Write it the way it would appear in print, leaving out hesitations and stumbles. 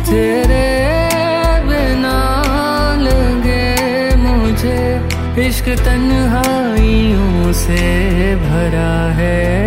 तेरे बिना लगे मुझे इश्क तन्हाइयों से भरा है।